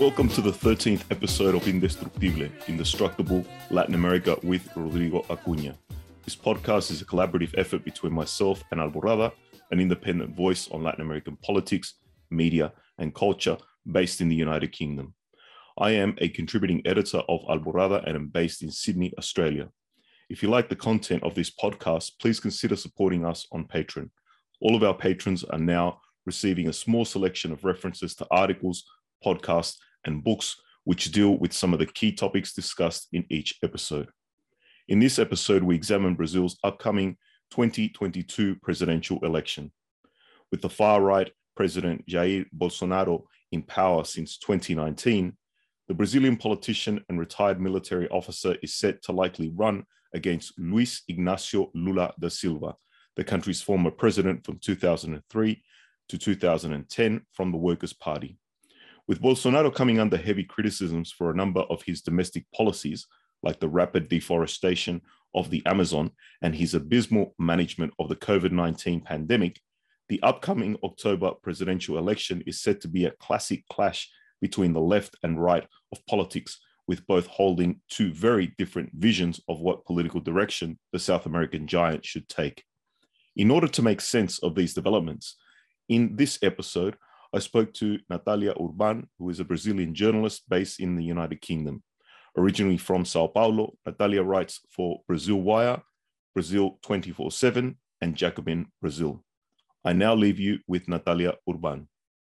Welcome to the 13th episode of Indestructible, Indestructible Latin America with Rodrigo Acuña. This podcast is a collaborative effort between myself and Alborada, an independent voice on Latin American politics, media, and culture based in the United Kingdom. I am a contributing editor of Alborada and am based in Sydney, Australia. If you like the content of this podcast, please consider supporting us on Patreon. All of our patrons are now receiving a small selection of references to articles, podcasts, and books which deal with some of the key topics discussed in each episode. In this episode, we examine Brazil's upcoming 2022 presidential election. With the far-right President Jair Bolsonaro in power since 2019, the Brazilian politician and retired military officer is set to likely run against Luiz Inácio Lula da Silva, the country's former president from 2003 to 2010 from the Workers' Party. With Bolsonaro coming under heavy criticisms for a number of his domestic policies, like the rapid deforestation of the Amazon and his abysmal management of the COVID-19 pandemic, the upcoming October presidential election is set to be a classic clash between the left and right of politics, with both holding two very different visions of what political direction the South American giant should take. In order to make sense of these developments, in this episode, I spoke to Natalia Urban, who is a Brazilian journalist based in the United Kingdom. Originally from Sao Paulo, Natalia writes for Brazil Wire, Brazil 24/7, and Jacobin Brazil. I now leave you with Natalia Urban.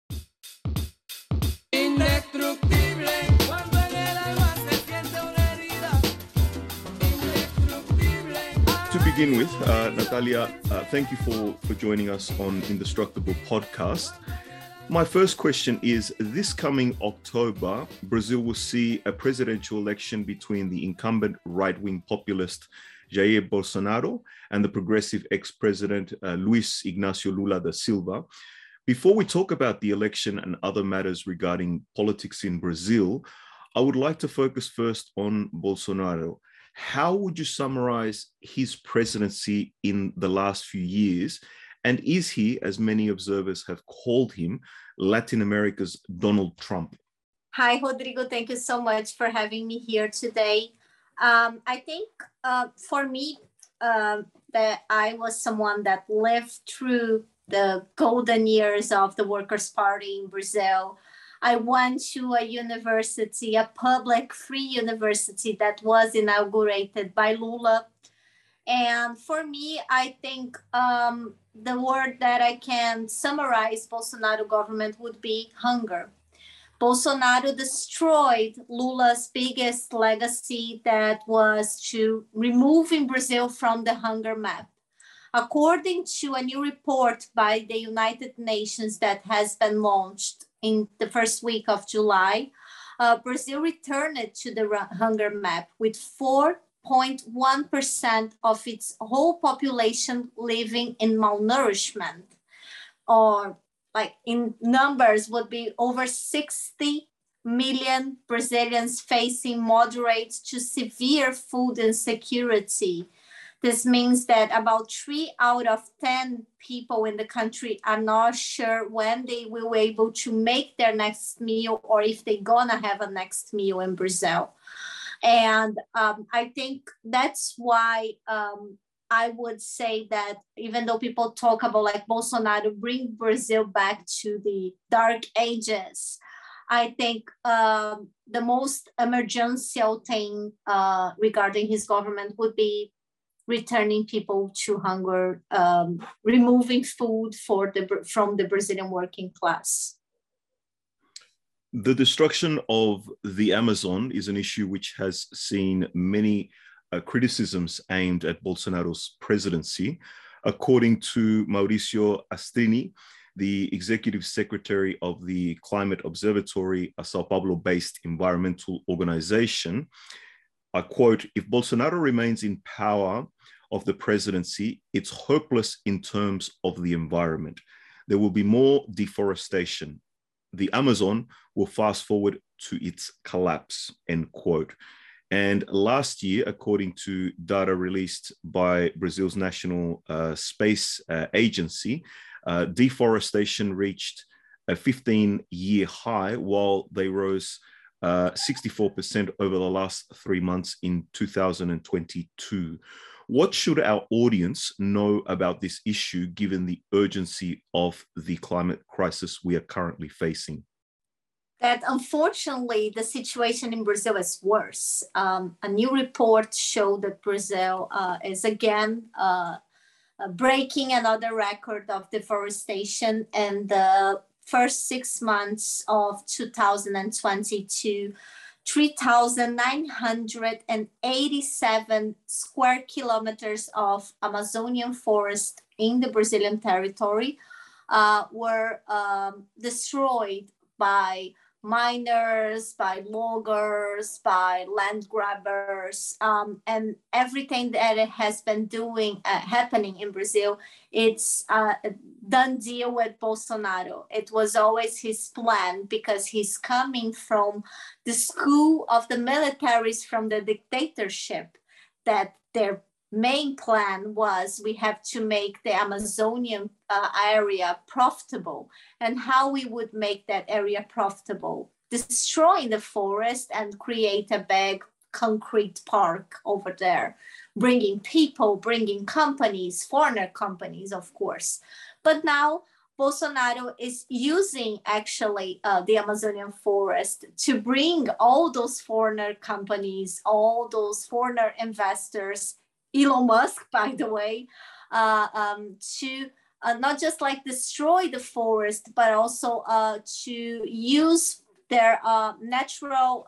To begin with, Natalia, thank you for joining us on Indestructible podcast. My first question is, this coming October, Brazil will see a presidential election between the incumbent right-wing populist Jair Bolsonaro and the progressive ex-president Luiz Inácio Lula da Silva. Before we talk about the election and other matters regarding politics in Brazil, I would like to focus first on Bolsonaro. How would you summarize his presidency in the last few years? And is he, as many observers have called him, Latin America's Donald Trump? Hi, Rodrigo. Thank you so much for having me here today. I think for me, that I was someone that lived through the golden years of the Workers' Party in Brazil. I went to a university, a public free university that was inaugurated by Lula. And for me, I think the word that I can summarize Bolsonaro government would be hunger. Bolsonaro destroyed Lula's biggest legacy, that was to removing Brazil from the hunger map. According to a new report by the United Nations that has been launched in the first week of July, Brazil returned to the hunger map with 4.1% of its whole population living in malnourishment, or like in numbers would be over 60 million Brazilians facing moderate to severe food insecurity. This means that about 3 out of 10 people in the country are not sure when they will be able to make their next meal, or if they're gonna have a next meal in Brazil. And I think that's why I would say that even though people talk about like Bolsonaro bring Brazil back to the dark ages, I think the most emergential thing regarding his government would be returning people to hunger, removing food from the Brazilian working class. The destruction of the Amazon is an issue which has seen many criticisms aimed at Bolsonaro's presidency. According to Mauricio Astrini, the executive secretary of the Climate Observatory, a Sao Paulo-based environmental organization, I quote, "If Bolsonaro remains in power of the presidency, it's hopeless in terms of the environment. There will be more deforestation. The Amazon will fast forward to its collapse," end quote. And last year, according to data released by Brazil's National Space Agency, deforestation reached a 15-year high, while they rose 64% over the last 3 months in 2022. What should our audience know about this issue, given the urgency of the climate crisis we are currently facing? That unfortunately, the situation in Brazil is worse. A new report showed that Brazil is again breaking another record of deforestation. In the first 6 months of 2022, 3,987 square kilometers of Amazonian forest in the Brazilian territory were destroyed by miners, by loggers, by land grabbers, and everything that it has been doing, happening in Brazil, it's a done deal with Bolsonaro. It was always his plan, because he's coming from the school of the militaries from the dictatorship, that their main plan was, we have to make the Amazonian area profitable. And how we would make that area profitable? Destroying the forest and create a big concrete park over there, bringing people, bringing companies, foreigner companies, of course. But now Bolsonaro is using actually the Amazonian forest to bring all those foreigner companies, all those foreigner investors, Elon Musk, by the way, to not just like destroy the forest, but also to use their natural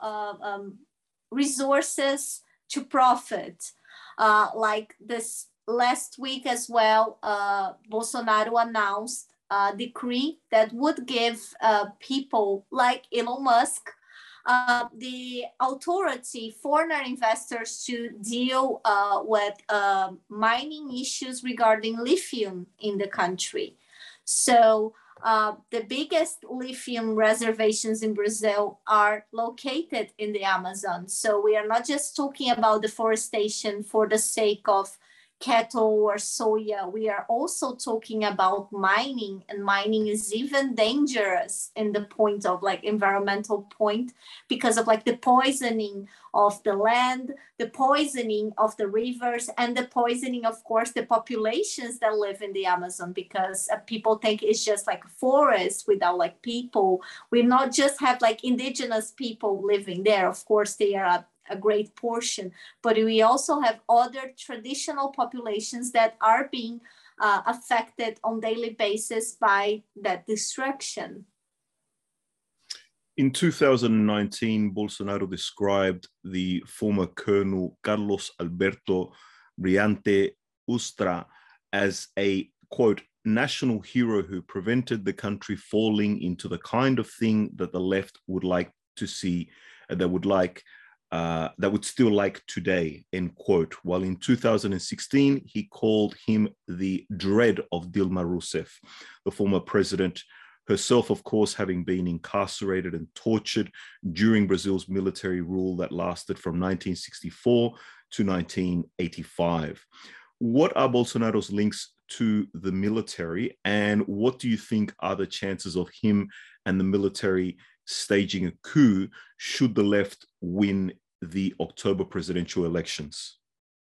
resources to profit. Like this last week as well, Bolsonaro announced a decree that would give people like Elon Musk the authority, foreign investors, to deal with mining issues regarding lithium in the country. So the biggest lithium reservations in Brazil are located in the Amazon. So we are not just talking about deforestation for the sake of cattle or soya. We are also talking about mining, and mining is even dangerous in the point of like environmental point, because of like the poisoning of the land, the poisoning of the rivers, and the poisoning, of course, the populations that live in the Amazon, because people think it's just like a forest without like people. We not just have like indigenous people living there. Of course, they are a great portion, but we also have other traditional populations that are being affected on daily basis by that destruction. In 2019, Bolsonaro described the former Colonel Carlos Alberto Brilhante Ustra as a, quote, national hero who prevented the country falling into the kind of thing that the left would like to see, that would still like today, end quote. While in 2016, he called him the dread of Dilma Rousseff, the former president, herself, of course, having been incarcerated and tortured during Brazil's military rule that lasted from 1964 to 1985. What are Bolsonaro's links to the military, and what do you think are the chances of him and the military staging a coup should the left win the October presidential elections?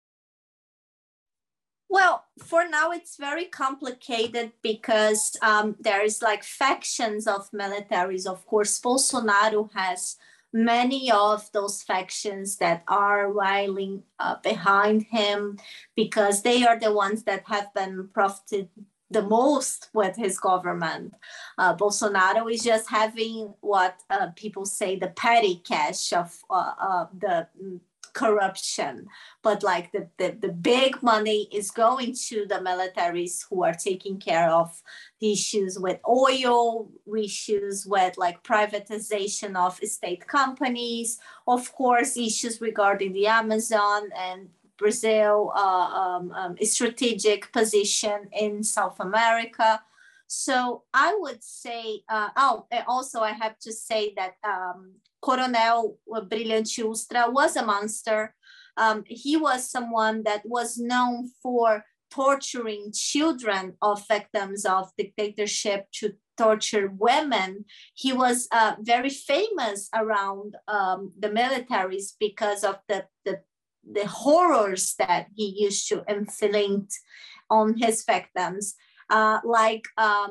Well, for now, it's very complicated because there is like factions of militaries. Of course, Bolsonaro has many of those factions that are rallying behind him, because they are the ones that have been profited the most with his government. Bolsonaro is just having what people say the petty cash of the corruption, but like the big money is going to the militaries who are taking care of the issues with oil, issues with like privatization of state companies, of course, issues regarding the Amazon and Brazil strategic position in South America. So I would say, also I have to say that Coronel Brilhante Ustra was a monster. He was someone that was known for torturing children of victims of dictatorship to torture women. He was very famous around the militaries because of the horrors that he used to inflict on his victims, like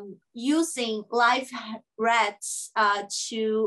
using live rats to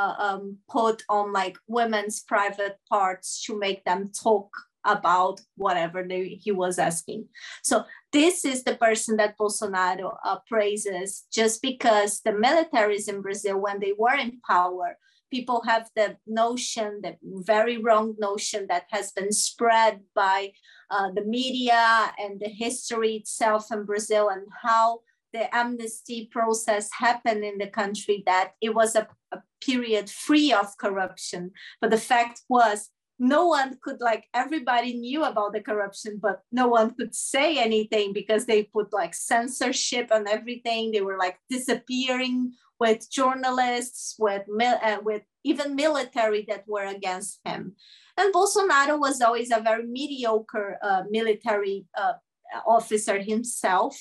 put on like women's private parts to make them talk about whatever he was asking. So this is the person that Bolsonaro praises, just because the militaries in Brazil, when they were in power, people have the notion, the very wrong notion that has been spread by the media and the history itself in Brazil, and how the amnesty process happened in the country, that it was a period free of corruption. But the fact was, no one could, like, everybody knew about the corruption, but no one could say anything because they put like censorship on everything. They were like disappearing with journalists, with even military that were against him. And Bolsonaro was always a very mediocre military officer himself.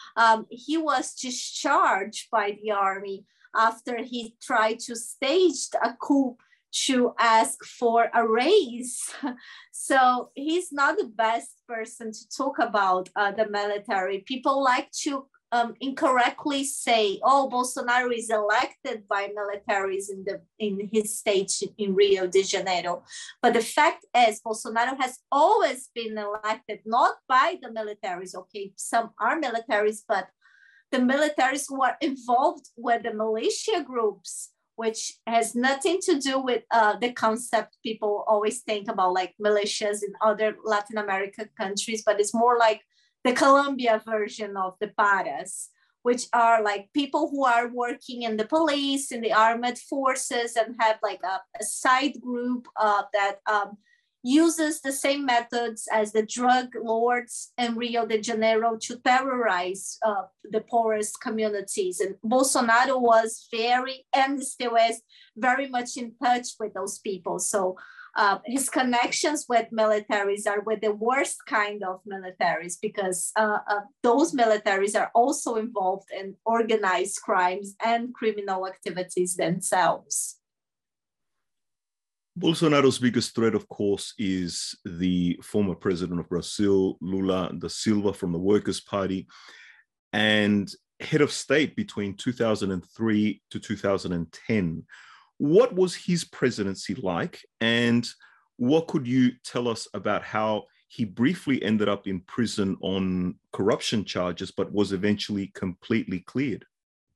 He was discharged by the army after he tried to stage a coup to ask for a raise. So he's not the best person to talk about the military. People like to incorrectly say, oh, Bolsonaro is elected by militaries in his state in Rio de Janeiro. But the fact is, Bolsonaro has always been elected not by the militaries. Okay, some are militaries, but the militaries who are involved with the militia groups, which has nothing to do with the concept people always think about, like militias in other Latin American countries, but it's more like the Colombia version of the paras, which are like people who are working in the police, in the armed forces, and have like a side group that uses the same methods as the drug lords in Rio de Janeiro to terrorize the poorest communities. And Bolsonaro was and still is very much in touch with those people. So his connections with militaries are with the worst kind of militaries, because those militaries are also involved in organized crimes and criminal activities themselves. Bolsonaro's biggest threat, of course, is the former president of Brazil, Lula da Silva, from the Workers' Party, and head of state between 2003 to 2010. What was his presidency like, and what could you tell us about how he briefly ended up in prison on corruption charges, but was eventually completely cleared?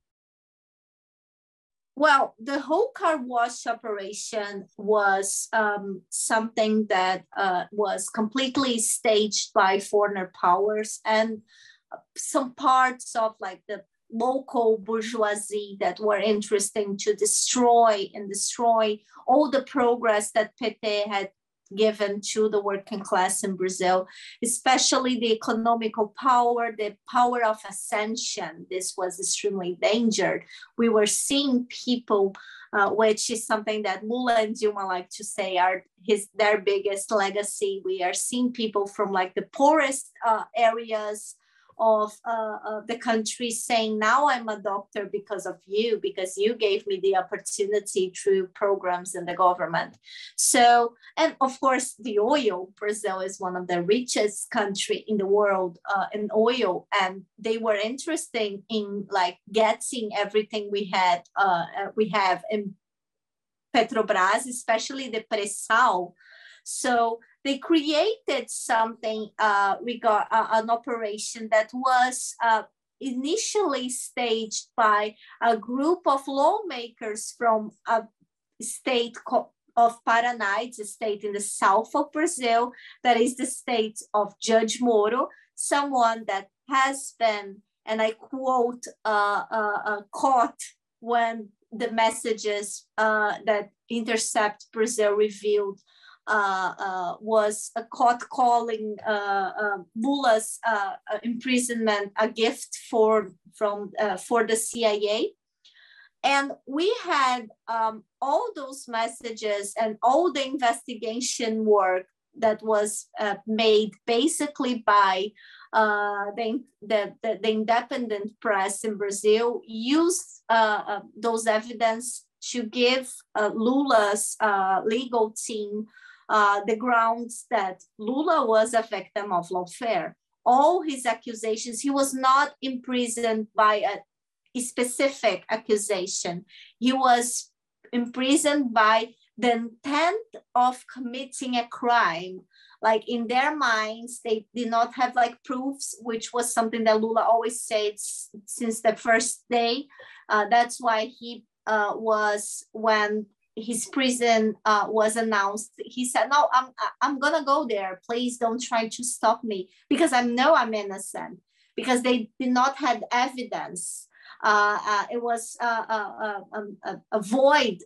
Well, the whole car wash operation was something that was completely staged by foreign powers, and some parts of like the local bourgeoisie that were interesting to destroy all the progress that PT had given to the working class in Brazil, especially the economical power, the power of ascension. This was extremely endangered. We were seeing people, which is something that Lula and Dilma like to say are their biggest legacy. We are seeing people from like the poorest areas of the country saying, now I'm a doctor because of you, because you gave me the opportunity through programs in the government. So, and of course, the oil. Brazil is one of the richest country in the world in oil, and they were interested in like getting everything we have in Petrobras, especially the pre-sal. So they created something an operation that was initially staged by a group of lawmakers from a state of Paraná. It's a state in the south of Brazil, that is the state of Judge Moro, someone that has been, and I quote, caught when the messages that Intercept Brazil revealed was a court calling Lula's imprisonment a gift for the CIA. And we had all those messages and all the investigation work that was made basically by the independent press in Brazil used those evidence to give Lula's legal team the grounds that Lula was a victim of lawfare. All his accusations, he was not imprisoned by a specific accusation. He was imprisoned by the intent of committing a crime. Like in their minds, they did not have like proofs, which was something that Lula always said since the first day. That's why he was, when his prison was announced, he said, no, I'm gonna go there. Please don't try to stop me, because I know I'm innocent, because they did not have evidence. It was a void.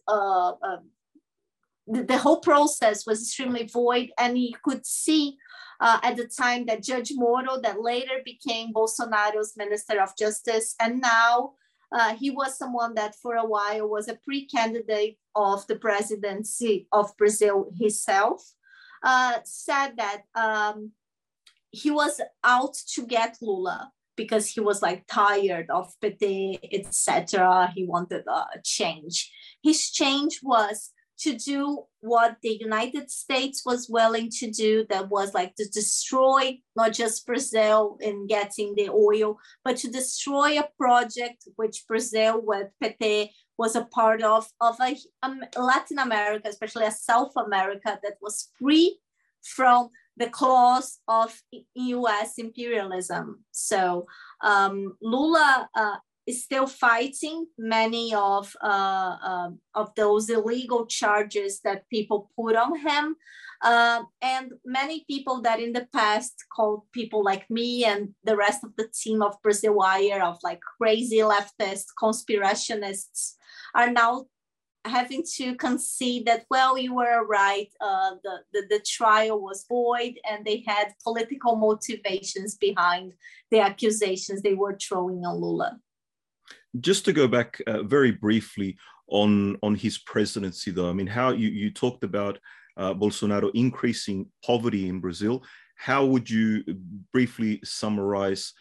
The whole process was extremely void, and you could see at the time that Judge Moro, that later became Bolsonaro's Minister of Justice, and now he was someone that for a while was a pre-candidate of the presidency of Brazil himself, said that he was out to get Lula because he was like tired of PT, etc. He wanted a change. His change was to do what the United States was willing to do, that was like to destroy not just Brazil in getting the oil, but to destroy a project which Brazil with PT was a part of a Latin America, especially a South America, that was free from the claws of US imperialism. So Lula is still fighting many of those illegal charges that people put on him. And many people that in the past called people like me and the rest of the team of Brazil Wire of like crazy leftist conspirationists are now having to concede that, well, you were right, the trial was void and they had political motivations behind the accusations they were throwing on Lula. Just to go back very briefly on his presidency, though, I mean, how you talked about Bolsonaro increasing poverty in Brazil. How would you briefly summarize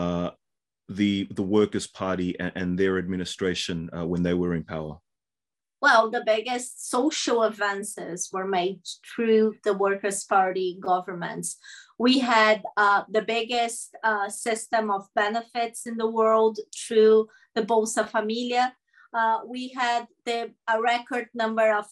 the Workers' Party and their administration when they were in power? Well, the biggest social advances were made through the Workers' Party governments. We had the biggest system of benefits in the world through the Bolsa Familia. We had a record number of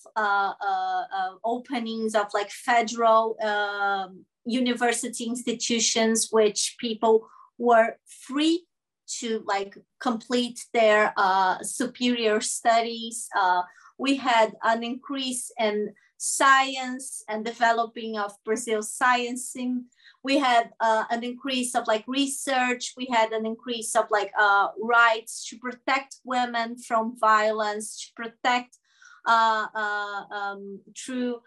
openings of like federal university institutions, which people were free to like complete their superior studies. We had an increase in science and developing of Brazil's sciencing. We had an increase of like research. We had an increase of like rights to protect women from violence, to protect through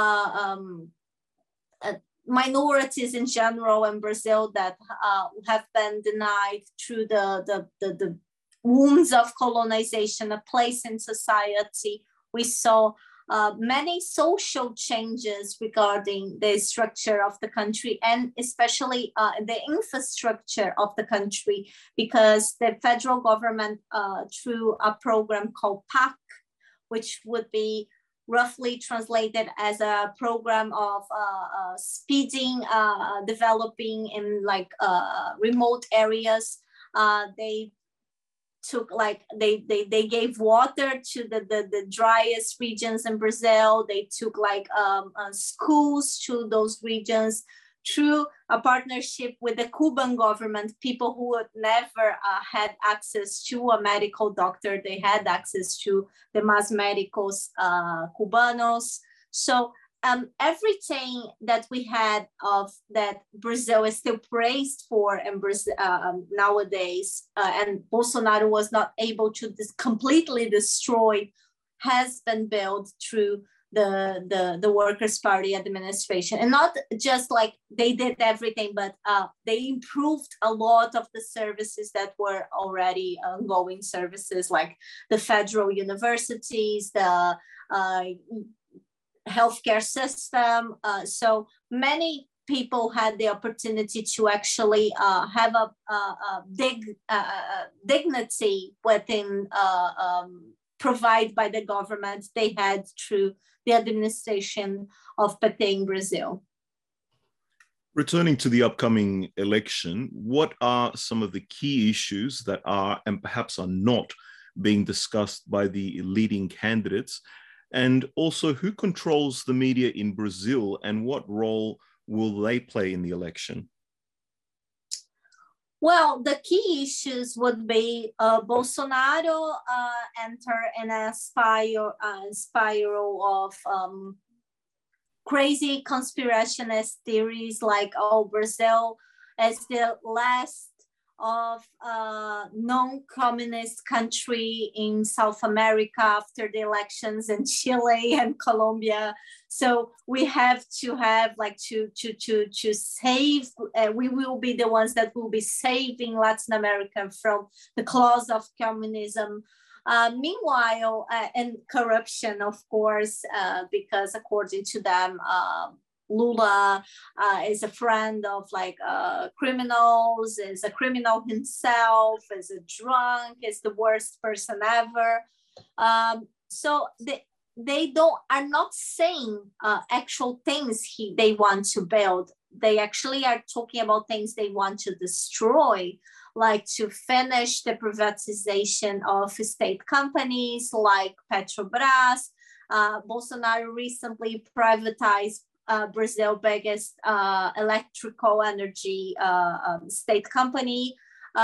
minorities in general in Brazil that have been denied through the wounds of colonization, a place in society. We saw many social changes regarding the structure of the country and especially the infrastructure of the country, because the federal government through a program called PAC, which would be roughly translated as a program of speeding, developing in like remote areas. They took like, they gave water to the driest regions in Brazil. They took like schools to those regions through a partnership with the Cuban government. People who had never had access to a medical doctor, they had access to the Más Médicos Cubanos. So everything that we had of that Brazil is still praised for in Brazil nowadays, and Bolsonaro was not able to completely destroy, has been built through the Workers' Party administration. And not just like they did everything, but they improved a lot of the services that were already ongoing services, like the federal universities, the healthcare system. So many people had the opportunity to actually have a dignity within provided by the government they had through the administration of PT in Brazil. Returning to the upcoming election, what are some of the key issues that are and perhaps are not being discussed by the leading candidates? And also, who controls the media in Brazil and what role will they play in the election? Well, the key issues would be Bolsonaro enter in a spiral of crazy conspirationist theories like, oh, Brazil is the last of non-communist country in South America after the elections in Chile and Colombia. So we have to have like to save, we will be the ones that will be saving Latin America from the claws of communism. Meanwhile, and corruption, of course, because according to them, Lula is a friend of like criminals, is a criminal himself, is a drunk, is the worst person ever. So they are not saying actual things they want to build. They actually are talking about things they want to destroy, like to finish the privatization of state companies like Petrobras. Bolsonaro recently privatized Brazil's biggest electrical energy state company,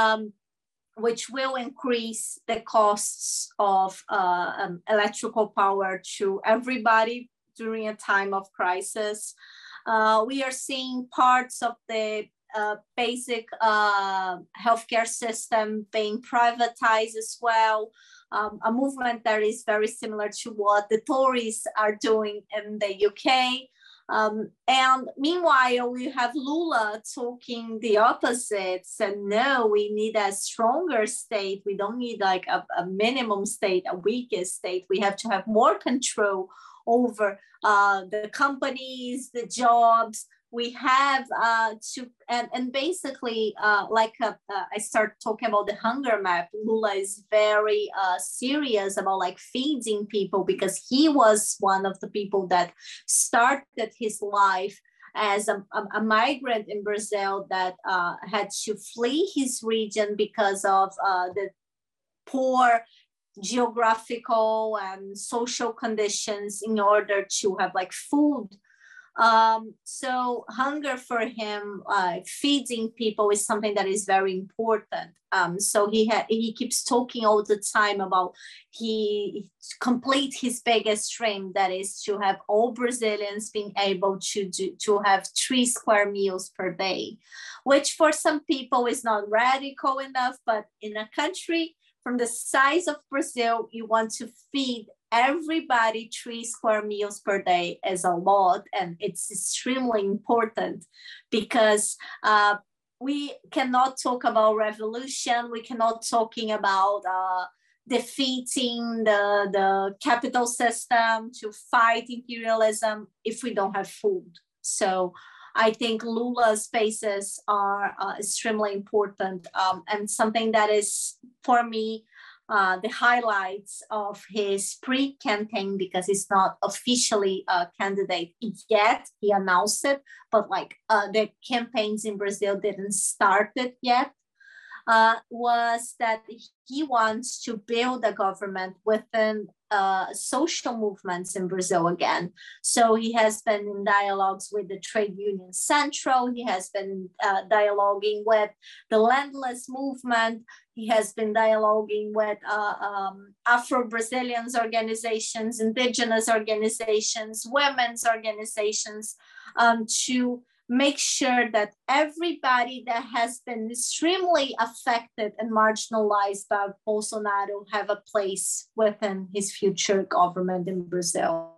which will increase the costs of electrical power to everybody during a time of crisis. We are seeing parts of the basic healthcare system being privatized as well. A movement that is very similar to what the Tories are doing in the UK. And meanwhile, we have Lula talking the opposites, and no, we need a stronger state. We don't need like a minimum state, a weaker state. We have to have more control over the companies, the jobs. We have and basically, I start talking about the hunger map. Lula is very serious about like feeding people, because he was one of the people that started his life as a migrant in Brazil that had to flee his region because of the poor geographical and social conditions in order to have like food. So hunger for him, feeding people, is something that is very important. So he keeps talking all the time about he complete his biggest dream, that is to have all Brazilians being able to have 3 square meals per day, which for some people is not radical enough, but in a country from the size of Brazil, you want to feed everybody 3 square meals per day is a lot, and it's extremely important, because we cannot talk about revolution, we cannot talking about defeating the capital system to fight imperialism if we don't have food. So I think Lula's spaces are extremely important, and something that is, for me, the highlights of his pre-campaign, because he's not officially a candidate yet. He announced it, but like the campaigns in Brazil didn't start it yet. Was that he wants to build a government within social movements in Brazil again. So he has been in dialogues with the Trade Union Central. He has been dialoguing with the Landless movement. He has been dialoguing with Afro-Brazilians organizations, indigenous organizations, women's organizations, to make sure that everybody that has been extremely affected and marginalized by Bolsonaro have a place within his future government in Brazil.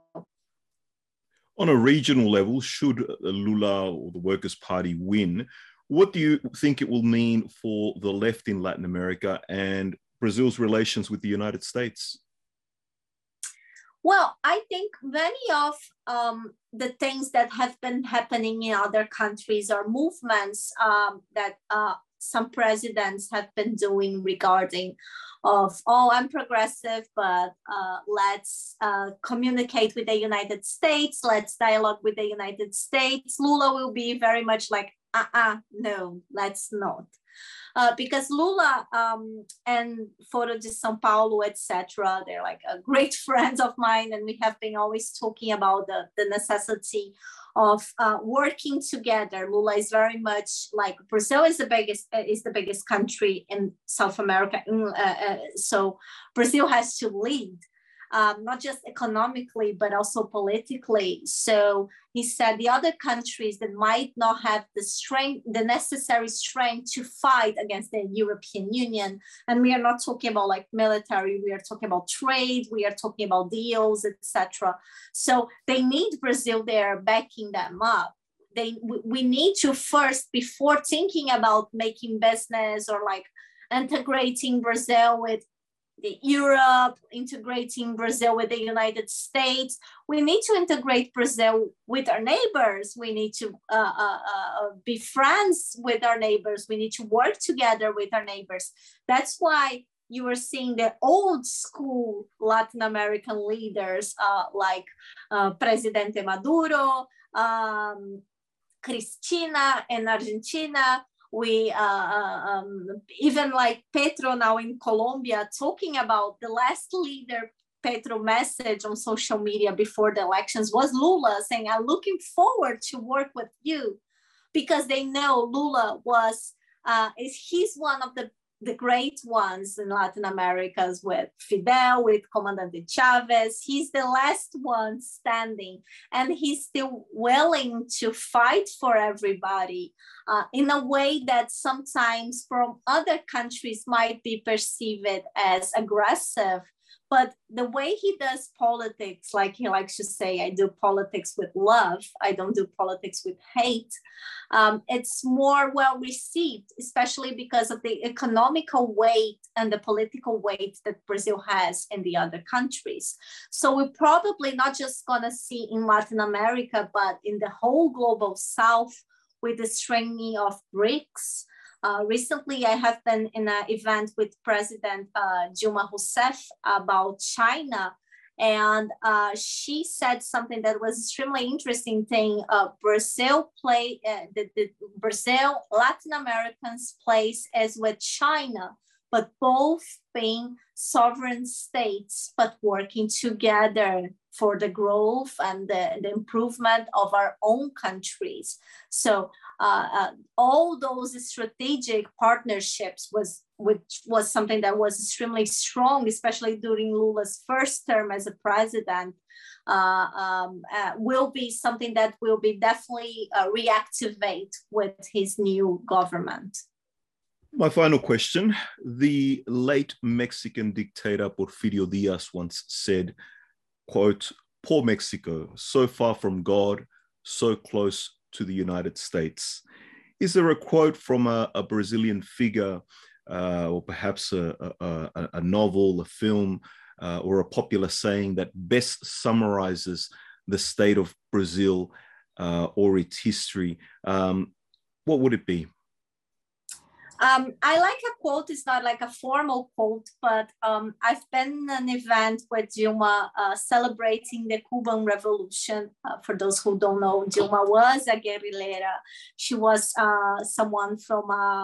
On a regional level, should Lula or the Workers' Party win, what do you think it will mean for the left in Latin America and Brazil's relations with the United States? Well, I think many of the things that have been happening in other countries or movements that some presidents have been doing regarding of, oh, I'm progressive, but let's communicate with the United States, let's dialogue with the United States. Lula will be very much like, no, let's not. Because Lula and Foro de São Paulo, etc., they're like a great friends of mine, and we have been always talking about the necessity of working together. Lula is very much like, Brazil is the biggest country in South America, so Brazil has to lead. Not just economically, but also politically. So he said the other countries that might not have the strength, the necessary strength to fight against the European Union. And we are not talking about like military, we are talking about trade, we are talking about deals, etc. So they need Brazil there backing them up. We need to first, before thinking about making business or like integrating Brazil with Europe, integrating Brazil with the United States, we need to integrate Brazil with our neighbors. We need to be friends with our neighbors. We need to work together with our neighbors. That's why you are seeing the old school Latin American leaders like Presidente Maduro, Cristina in Argentina. We even like Petro now in Colombia, talking about the last leader Petro message on social media before the elections was Lula saying, I'm looking forward to work with you, because they know Lula he's one of the great ones in Latin America, with Fidel, with Comandante Chavez. He's the last one standing, and he's still willing to fight for everybody in a way that sometimes from other countries might be perceived as aggressive. But the way he does politics, like he likes to say, I do politics with love, I don't do politics with hate. It's more well received, especially because of the economical weight and the political weight that Brazil has in the other countries. So we're probably not just gonna see in Latin America, but in the whole global South, with the strengthening of BRICS. Recently, I have been in an event with President Dilma Rousseff about China, and she said something that was extremely interesting thing. Brazil, Latin Americans' place is with China, but both being sovereign states, but working together for the growth and the improvement of our own countries. So all those strategic partnerships which was something that was extremely strong, especially during Lula's first term as a president, will be something that will be definitely reactivate with his new government. My final question, the late Mexican dictator Porfirio Diaz once said, quote, "Poor Mexico, so far from God, so close to the United States." Is there a quote from a Brazilian figure, or perhaps a novel, a film, or a popular saying that best summarizes the state of Brazil or its history? What would it be? I like a quote. It's not like a formal quote, but I've been in an event with Dilma celebrating the Cuban Revolution. For those who don't know, Dilma was a guerrillera. She was someone from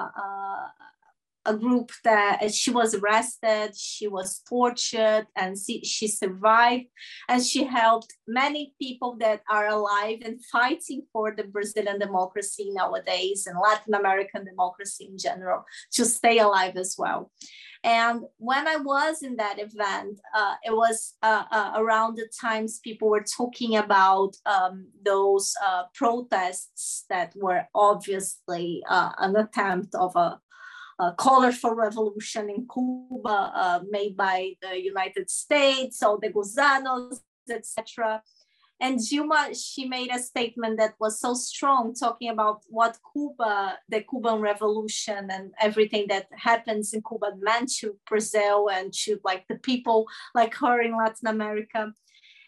a group that she was arrested, she was tortured, and she survived. And she helped many people that are alive and fighting for the Brazilian democracy nowadays and Latin American democracy in general to stay alive as well. And when I was in that event, it was around the times people were talking about those protests that were obviously an attempt of a colorful revolution in Cuba made by the United States, all the gusanos, etc. And Dilma, she made a statement that was so strong, talking about what Cuba, the Cuban Revolution and everything that happens in Cuba meant to Brazil and to like the people like her in Latin America.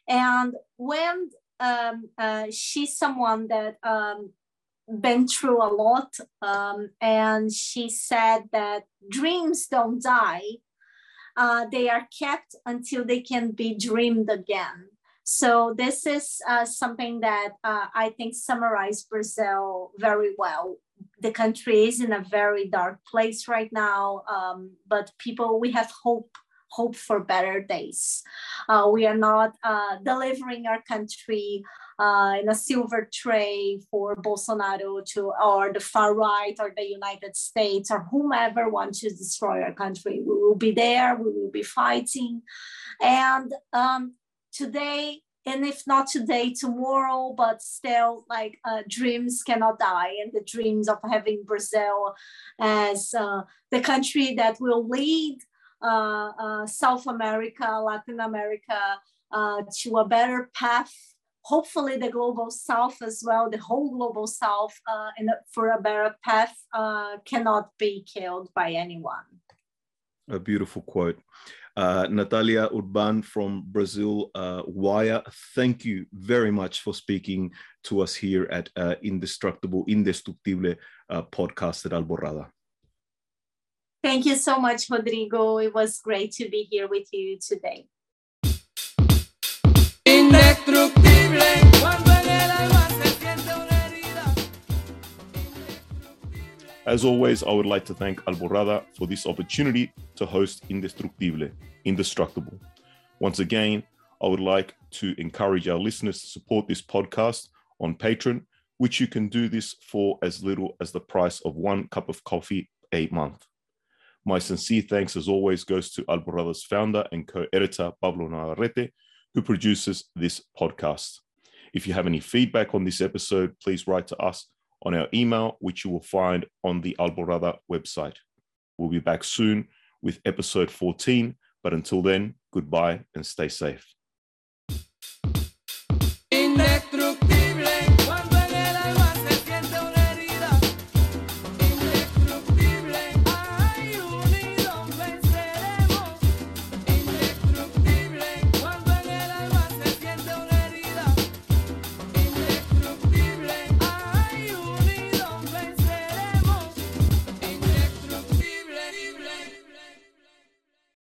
And when she's someone that been through a lot, and she said that dreams don't die. They are kept until they can be dreamed again. So this is something that I think summarizes Brazil very well. The country is in a very dark place right now, but people, we have hope for better days. We are not delivering our country in a silver tray for Bolsonaro or the far right or the United States or whomever wants to destroy our country. We will be there, we will be fighting. And today, and if not today, tomorrow, but still, like, dreams cannot die. And the dreams of having Brazil as the country that will lead South America, Latin America to a better path, hopefully the global South as well, the whole global South, for a better path, cannot be killed by anyone. A beautiful quote. Natalia Urban from Brazil, Wire, thank you very much for speaking to us here at Indestructible podcast at Alborada. Thank you so much, Rodrigo. It was great to be here with you today. As always, I would like to thank Alborada for this opportunity to host Indestructible. Once again, I would like to encourage our listeners to support this podcast on Patreon, which you can do this for as little as the price of 1 cup of coffee a month. My sincere thanks, as always, goes to Alborada's founder and co-editor, Pablo Navarrete, who produces this podcast. If you have any feedback on this episode, please write to us on our email, which you will find on the Alborada website. We'll be back soon with episode 14, but until then, goodbye and stay safe.